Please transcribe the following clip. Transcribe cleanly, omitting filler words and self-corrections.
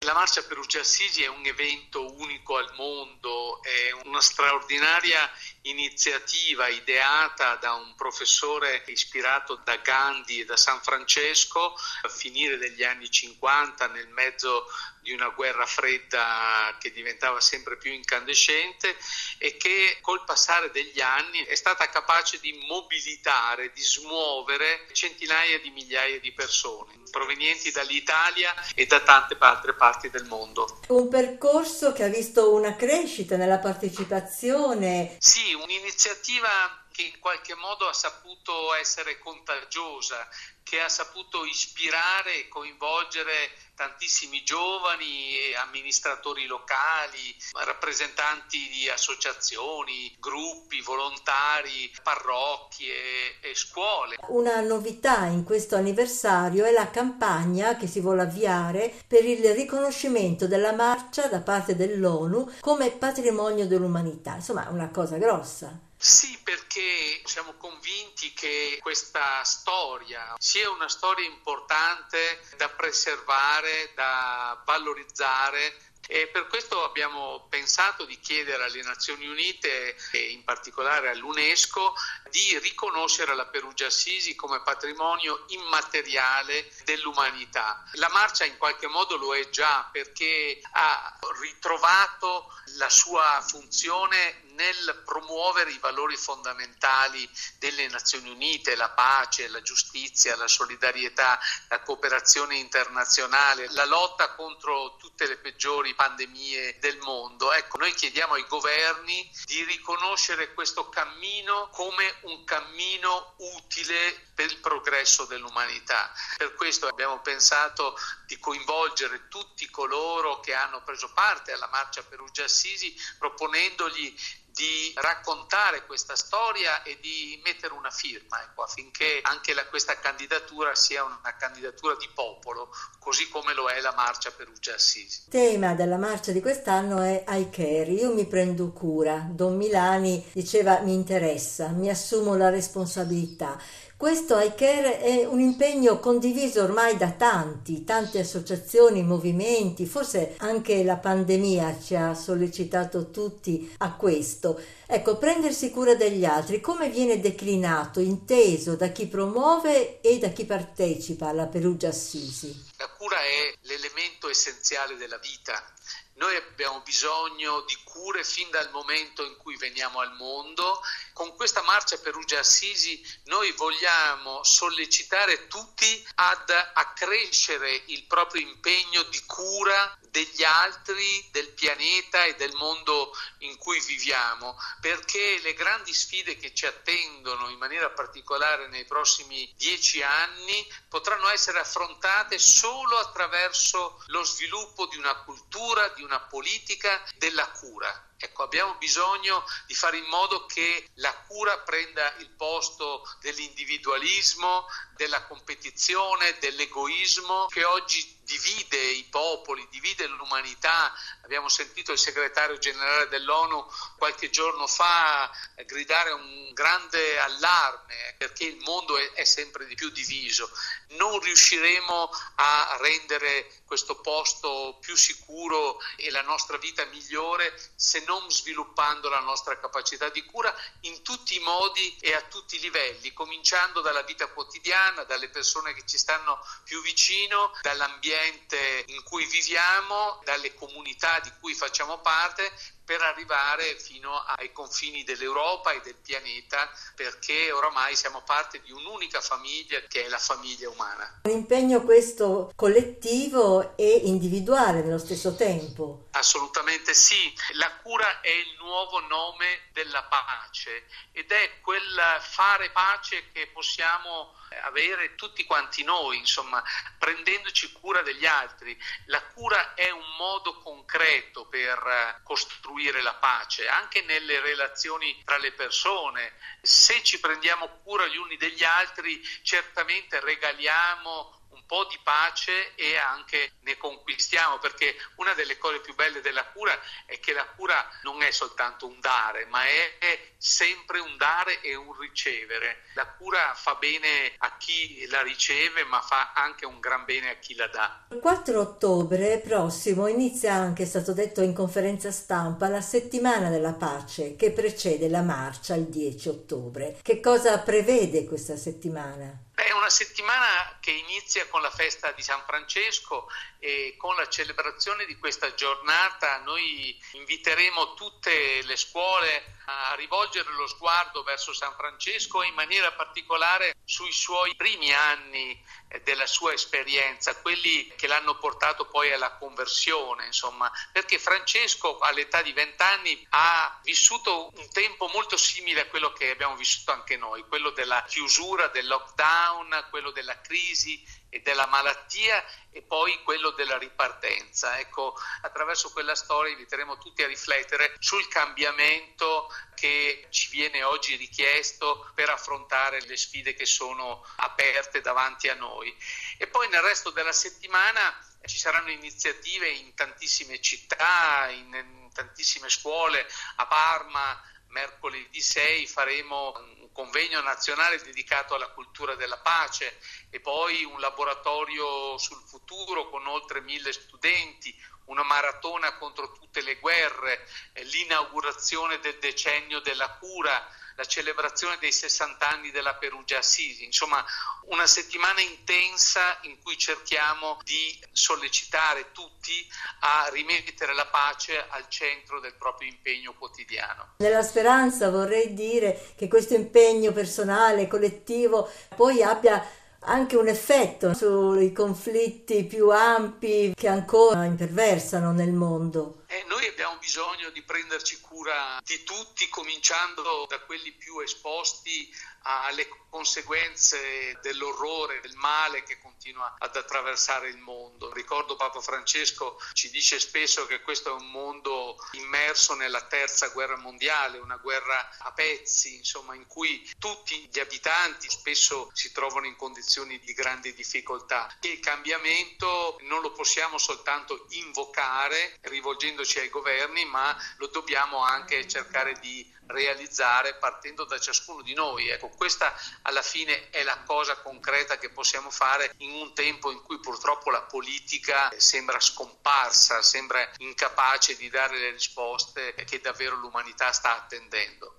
La Marcia Perugia-Assisi è un evento unico al mondo, è una straordinaria iniziativa ideata da un professore ispirato da Gandhi e da San Francesco a finire degli anni 50, nel mezzo di una guerra fredda che diventava sempre più incandescente e che col passare degli anni è stata capace di mobilitare, di smuovere centinaia di migliaia di persone provenienti dall'Italia e da tante altre parti del mondo. Un percorso che ha visto una crescita nella partecipazione. Sì, un'iniziativa che in qualche modo ha saputo essere contagiosa, che ha saputo ispirare e coinvolgere tantissimi giovani, amministratori locali, rappresentanti di associazioni, gruppi, volontari, parrocchie e scuole. Una novità in questo anniversario è la campagna che si vuole avviare per il riconoscimento della marcia da parte dell'ONU come patrimonio dell'umanità. Insomma, una cosa grossa. Sì, perché siamo convinti che questa storia sia una storia importante da preservare, da valorizzare. E per questo abbiamo pensato di chiedere alle Nazioni Unite e in particolare all'UNESCO di riconoscere la Perugia-Assisi come patrimonio immateriale dell'umanità. La marcia in qualche modo lo è già, perché ha ritrovato la sua funzione nel promuovere i valori fondamentali delle Nazioni Unite, la pace, la giustizia, la solidarietà, la cooperazione internazionale, la lotta contro tutte le peggiori pandemie del mondo. Ecco, noi chiediamo ai governi di riconoscere questo cammino come un cammino utile per il progresso dell'umanità. Per questo abbiamo pensato di coinvolgere tutti coloro che hanno preso parte alla Marcia Perugia-Assisi, proponendogli di raccontare questa storia e di mettere una firma, affinché anche questa candidatura sia una candidatura di popolo, così come lo è la Marcia Perugia-Assisi. Il tema della marcia di quest'anno è I Care, io mi prendo cura. Don Milani diceva mi interessa, mi assumo la responsabilità. Questo I Care è un impegno condiviso ormai da tante associazioni, movimenti, forse anche la pandemia ci ha sollecitato tutti a questo. Ecco, prendersi cura degli altri, come viene declinato, inteso da chi promuove e da chi partecipa alla Perugia-Assisi? La cura è l'elemento essenziale della vita. Noi abbiamo bisogno di cure fin dal momento in cui veniamo al mondo. Con questa marcia Perugia-Assisi noi vogliamo sollecitare tutti ad accrescere il proprio impegno di cura degli altri, del pianeta e del mondo in cui viviamo, perché le grandi sfide che ci attendono in maniera particolare nei prossimi 10 anni potranno essere affrontate solo attraverso lo sviluppo di una cultura, di una politica della cura. Ecco, abbiamo bisogno di fare in modo che la cura prenda il posto dell'individualismo, della competizione, dell'egoismo che oggi divide i popoli, divide l'umanità. Abbiamo sentito il segretario generale dell'ONU qualche giorno fa gridare un grande allarme perché il mondo è sempre di più diviso. Non riusciremo a rendere questo posto più sicuro e la nostra vita migliore se non sviluppando la nostra capacità di cura in tutti i modi e a tutti i livelli, cominciando dalla vita quotidiana, dalle persone che ci stanno più vicino, dall'ambiente in cui viviamo, dalle comunità di cui facciamo parte, per arrivare fino ai confini dell'Europa e del pianeta, perché oramai siamo parte di un'unica famiglia che è la famiglia umana. Un impegno questo collettivo e individuale nello stesso tempo. Assolutamente sì, la cura è il nuovo nome della pace ed è quel fare pace che possiamo avere tutti quanti noi, insomma, prendendoci cura degli altri. La cura è un modo concreto per costruire la pace, anche nelle relazioni tra le persone. Se ci prendiamo cura gli uni degli altri, certamente regaliamo un po' di pace e anche ne conquistiamo, perché una delle cose più belle della cura è che la cura non è soltanto un dare, ma è sempre un dare e un ricevere. La cura fa bene a chi la riceve, ma fa anche un gran bene a chi la dà. Il 4 ottobre prossimo inizia anche, è stato detto in conferenza stampa, la settimana della pace che precede la marcia il 10 ottobre. Che cosa prevede questa settimana? È una settimana che inizia con la festa di San Francesco e con la celebrazione di questa giornata noi inviteremo tutte le scuole a rivolgere lo sguardo verso San Francesco e in maniera particolare sui suoi primi anni della sua esperienza, quelli che l'hanno portato poi alla conversione, insomma, perché Francesco all'età di 20 anni ha vissuto un tempo molto simile a quello che abbiamo vissuto anche noi, quello della chiusura, del lockdown, quello della crisi e della malattia e poi quello della ripartenza. Ecco, attraverso quella storia inviteremo tutti a riflettere sul cambiamento che ci viene oggi richiesto per affrontare le sfide che sono aperte davanti a noi. E poi nel resto della settimana ci saranno iniziative in tantissime città, in tantissime scuole. A Parma mercoledì 6 faremo un convegno nazionale dedicato alla cultura della pace e poi un laboratorio sul futuro con oltre 1000 studenti, una maratona contro tutte le guerre, l'inaugurazione del decennio della cura, la celebrazione dei 60 anni della Perugia Assisi, insomma una settimana intensa in cui cerchiamo di sollecitare tutti a rimettere la pace al centro del proprio impegno quotidiano. Nella speranza vorrei dire che questo impegno personale, collettivo, poi abbia anche un effetto sui conflitti più ampi che ancora imperversano nel mondo. Noi abbiamo bisogno di prenderci cura di tutti, cominciando da quelli più esposti alle conseguenze dell'orrore, del male che continua ad attraversare il mondo. Ricordo Papa Francesco ci dice spesso che questo è un mondo immerso nella terza guerra mondiale, una guerra a pezzi, insomma, in cui tutti gli abitanti spesso si trovano in condizioni di grande difficoltà. E il cambiamento non lo possiamo soltanto invocare rivolgendoci ai governi, ma lo dobbiamo anche cercare di realizzare partendo da ciascuno di noi. Ecco, questa alla fine è la cosa concreta che possiamo fare in un tempo in cui purtroppo la politica sembra scomparsa, sembra incapace di dare le risposte che davvero l'umanità sta attendendo.